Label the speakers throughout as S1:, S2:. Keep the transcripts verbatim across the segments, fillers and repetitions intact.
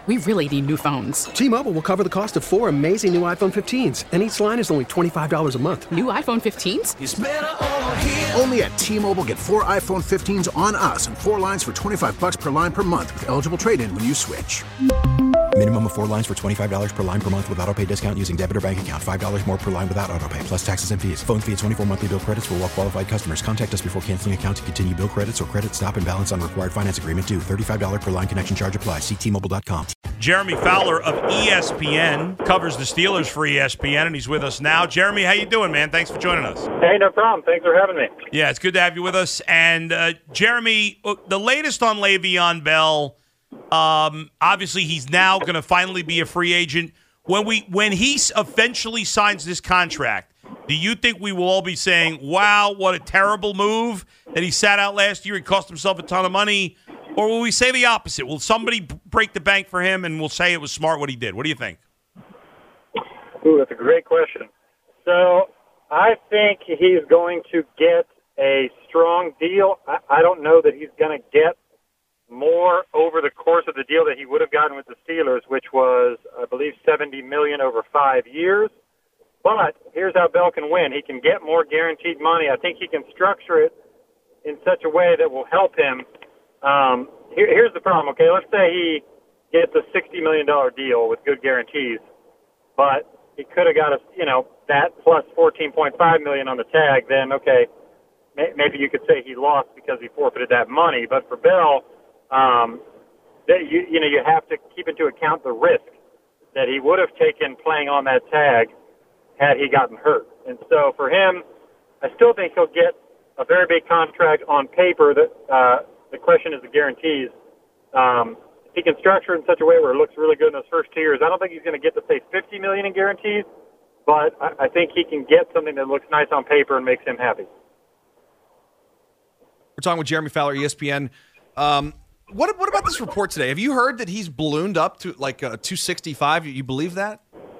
S1: We really need new phones.
S2: T-Mobile will cover the cost of four amazing new iPhone fifteens, and each line is only twenty-five dollars a month.
S1: New iPhone fifteens?
S3: It's better over here.
S4: Only at T-Mobile, get four iPhone fifteens on us and four lines for twenty-five dollars per line per month with eligible trade-in when you switch.
S5: Minimum of four lines for twenty-five dollars per line per month with autopay discount using debit or bank account. five dollars more per line without autopay, plus taxes and fees. Phone fee at twenty-four monthly bill credits for well-qualified customers. Contact us before canceling account to continue bill credits or credit stop and balance on required finance agreement due. thirty-five dollars per line connection charge applies. See T Mobile dot com.
S6: Jeremy Fowler of E S P N covers the Steelers for E S P N, and he's with us now. Jeremy, how you doing, man? Thanks for joining us.
S7: Hey, no problem. Thanks for having me.
S6: Yeah, it's good to have you with us. And, uh, Jeremy, the latest on Le'Veon Bell, um, obviously he's now going to finally be a free agent. When we when he eventually signs this contract, do you think we will all be saying, wow, what a terrible move that he sat out last year, he cost himself a ton of money? Or will we say the opposite? Will somebody break the bank for him and we'll say it was smart what he did? What do you think?
S7: Ooh, that's a great question. So I think he's going to get a strong deal. I, I don't know that he's going to get more over the course of the deal that he would have gotten with the Steelers, which was, I believe, seventy million dollars over five years. But here's how Bell can win. He can get more guaranteed money. I think he can structure it in such a way that will help him. Um, here, here's the problem, okay? Let's say he gets a sixty million dollars deal with good guarantees, but he could have got a, you know, that plus fourteen point five million dollars on the tag. Then, okay, may, maybe you could say he lost because he forfeited that money. But for Bell, um, that you, you know, you have to keep into account the risk that he would have taken playing on that tag had he gotten hurt. And so for him, I still think he'll get a very big contract on paper. That uh, the question is the guarantees. Um, if he can structure it in such a way where it looks really good in those first two years, I don't think he's going to get to say fifty million dollars in guarantees, but I, I think he can get something that looks nice on paper and makes him happy.
S8: We're talking with Jeremy Fowler, E S P N. Um, what what about this report today? Have you heard that he's ballooned up to like uh, two sixty-five? You believe that?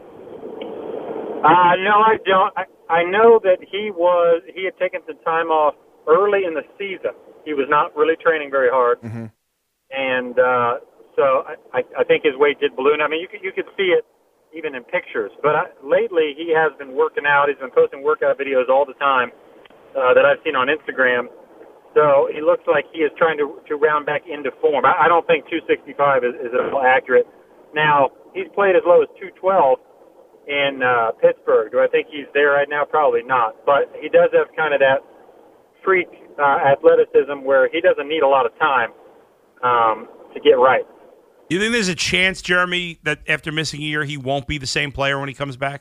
S7: Uh, no, I don't. I, I know that he was he had taken some time off early in the season. He was not really training very hard,
S8: mm-hmm.
S7: and uh, so I, I think his weight did balloon. I mean, you could you could see it even in pictures. But I, lately, he has been working out. He's been posting workout videos all the time uh, that I've seen on Instagram. So he looks like he is trying to to round back into form. I, I don't think two sixty-five is, is at all accurate. Now he's played as low as two twelve in uh, Pittsburgh. Do I think he's there right now? Probably not. But he does have kind of that freak uh, athleticism where he doesn't need a lot of time um, to get right.
S6: You think there's a chance, Jeremy, that after missing a year, he won't be the same player when he comes back?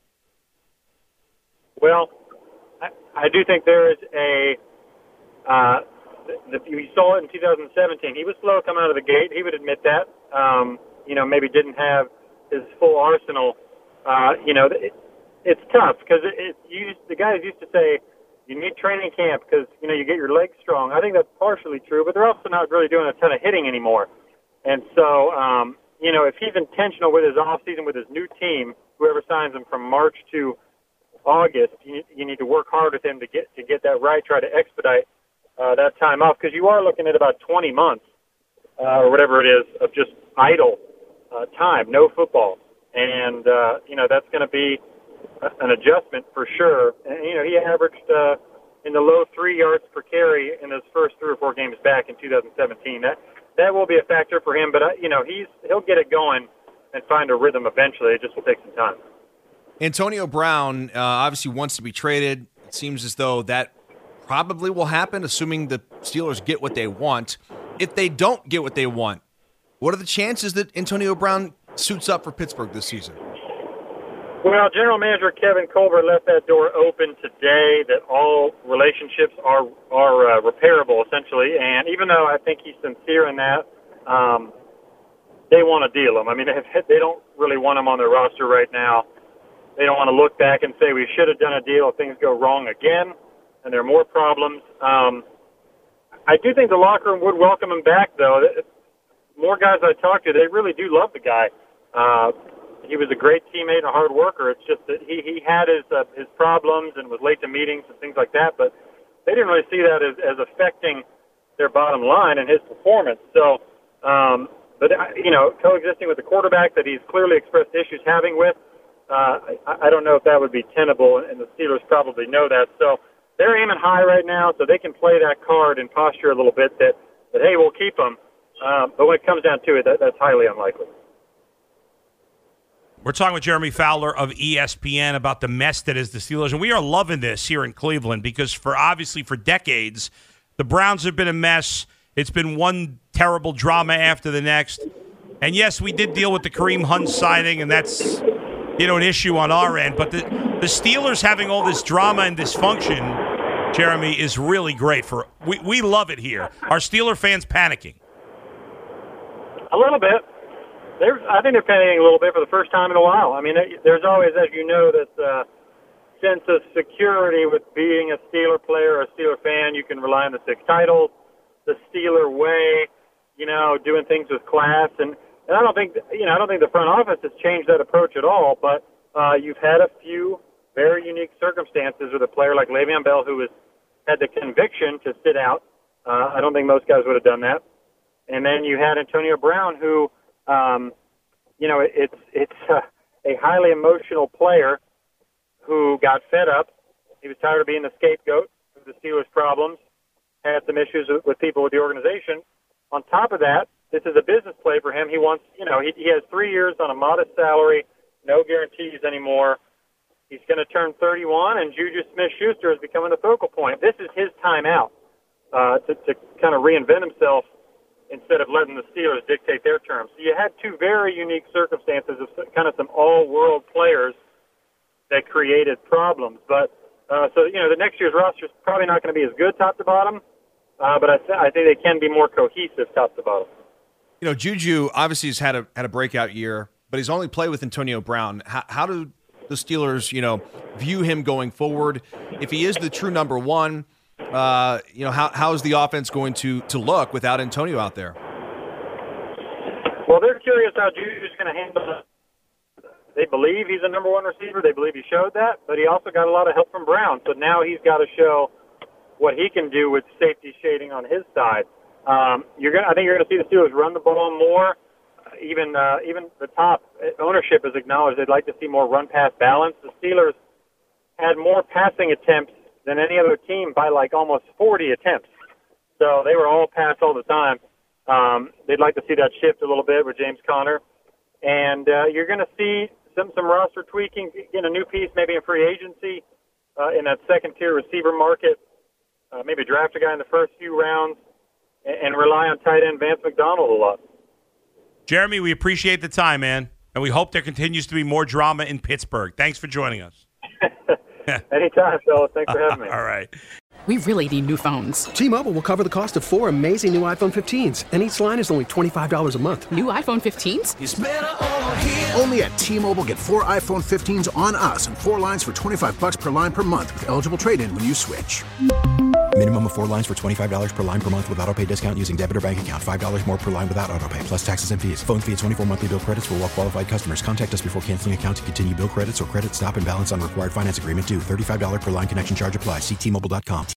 S7: Well, I, I do think there is a uh, the, the, we saw it in two thousand seventeen. He was slow coming out of the gate. He would admit that. Um, you know, maybe didn't have his full arsenal. Uh, you know, it, it's tough because it, it used, the guys used to say you need training camp because, you know, you get your legs strong. I think that's partially true, but they're also not really doing a ton of hitting anymore. And so, um, you know, if he's intentional with his offseason, with his new team, whoever signs him from March to August, you, you need to work hard with him to get to get that right, try to expedite uh, that time off because you are looking at about twenty months uh, or whatever it is of just idle uh, time, no football. And, uh, you know, that's going to be an adjustment for sure. And, you know, he averaged uh, in the low three yards per carry in his first three or four games back in two thousand seventeen. That that will be a factor for him. But, uh, you know, he's he'll get it going and find a rhythm eventually. It just will take some time.
S8: Antonio Brown uh, obviously wants to be traded. It seems as though that probably will happen, assuming the Steelers get what they want. If they don't get what they want, what are the chances that Antonio Brown suits up for Pittsburgh this season?
S7: Well, General Manager Kevin Colbert left that door open today that all relationships are are uh, repairable, essentially. And even though I think he's sincere in that, um, they want to deal him. I mean, they, have, they don't really want him on their roster right now. They don't want to look back and say we should have done a deal if things go wrong again and there are more problems. Um, I do think the locker room would welcome him back, though. More guys I talk to, they really do love the guy. Uh, he was a great teammate and a hard worker. It's just that he, he had his uh, his problems and was late to meetings and things like that, but they didn't really see that as, as affecting their bottom line and his performance. So, um, but, uh, you know, coexisting with a quarterback that he's clearly expressed issues having with, uh, I, I don't know if that would be tenable, and the Steelers probably know that. So they're aiming high right now, so they can play that card and posture a little bit that, that hey, we'll keep them. Uh, but when it comes down to it, that, that's highly unlikely.
S6: We're talking with Jeremy Fowler of E S P N about the mess that is the Steelers, and we are loving this here in Cleveland because for obviously for decades, the Browns have been a mess. It's been one terrible drama after the next. And yes, we did deal with the Kareem Hunt signing, and that's, you know, an issue on our end. But the, the Steelers having all this drama and dysfunction, Jeremy, is really great. For we, we love it here. Are Steeler fans panicking?
S7: A little bit. They're, I think they're panicking a little bit for the first time in a while. I mean, there's always, as you know, this uh, sense of security with being a Steeler player or a Steeler fan. You can rely on the six titles, the Steeler way, you know, doing things with class. And, and I don't think, you know, I don't think the front office has changed that approach at all. But uh, you've had a few very unique circumstances with a player like Le'Veon Bell who has had the conviction to sit out. Uh, I don't think most guys would have done that. And then you had Antonio Brown who, Um, you know, it, it's it's uh, a highly emotional player who got fed up. He was tired of being the scapegoat of the Steelers' problems, had some issues with, with people with the organization. On top of that, this is a business play for him. He wants, you know, he, he has three years on a modest salary, no guarantees anymore. He's going to turn thirty-one, and Juju Smith-Schuster is becoming the focal point. This is his time out uh, to, to kind of reinvent himself, instead of letting the Steelers dictate their terms. So you had two very unique circumstances of kind of some all-world players that created problems. But, uh, so, you know, the next year's roster is probably not going to be as good top to bottom, uh, but I, th- I think they can be more cohesive top to bottom.
S8: You know, Juju obviously has had a had a breakout year, but he's only played with Antonio Brown. How, how do the Steelers, you know, view him going forward? If he is the true number one, Uh, you know, how how is the offense going to, to look without Antonio out there?
S7: Well, they're curious how Juju's going to handle it. They believe he's a number one receiver. They believe he showed that, but he also got a lot of help from Brown. So now he's got to show what he can do with safety shading on his side. Um, you're going, I think you're going to see the Steelers run the ball more. Even uh, even the top ownership has acknowledged they'd like to see more run-pass balance. The Steelers had more passing attempts than any other team by like almost forty attempts. So they were all pass all the time. Um, they'd like to see that shift a little bit with James Conner. And uh, you're going to see some, some roster tweaking, get a new piece maybe in free agency uh, in that second-tier receiver market, uh, maybe draft a guy in the first few rounds and, and rely on tight end Vance McDonald a lot.
S6: Jeremy, we appreciate the time, man, and we hope there continues to be more drama in Pittsburgh. Thanks for joining us.
S7: Anytime, fellas. Thanks for having me.
S6: All right.
S1: We really need new phones.
S2: T-Mobile will cover the cost of four amazing new iPhone fifteens, and each line is only twenty-five dollars a month.
S1: New iPhone fifteens?
S4: It's better over here. Only at T-Mobile, get four iPhone fifteens on us and four lines for twenty-five bucks per line per month with eligible trade-in when you switch.
S5: Minimum of four lines for twenty-five dollars per line per month with autopay discount using debit or bank account. five dollars more per line without autopay, plus taxes and fees. Phone fee at twenty-four monthly bill credits for well-qualified customers. Contact us before canceling account to continue bill credits or credit stop and balance on required finance agreement due. thirty-five dollars per line connection charge applies. See T Mobile dot com.